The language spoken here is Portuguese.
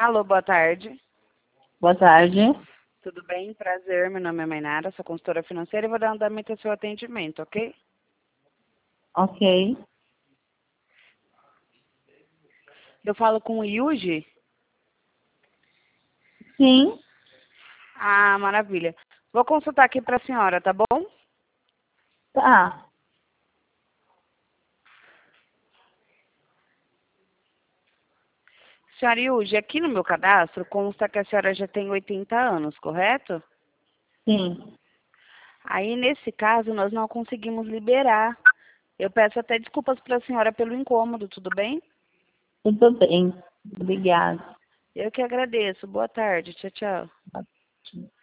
Alô, boa tarde. Boa tarde. Tudo bem? Prazer, meu nome é Mainara, sou consultora financeira e vou dar andamento ao seu atendimento, ok? Ok. Eu falo com o Yuji? Sim. Ah, maravilha. Vou consultar aqui para a senhora, tá bom? Tá. Senhora Yuji, aqui no meu cadastro consta que a senhora já tem 80 anos, correto? Sim. Aí, nesse caso, nós não conseguimos liberar. Eu peço até desculpas para a senhora pelo incômodo, tudo bem? Tudo bem. Obrigada. Eu que agradeço. Boa tarde. Tchau, tchau.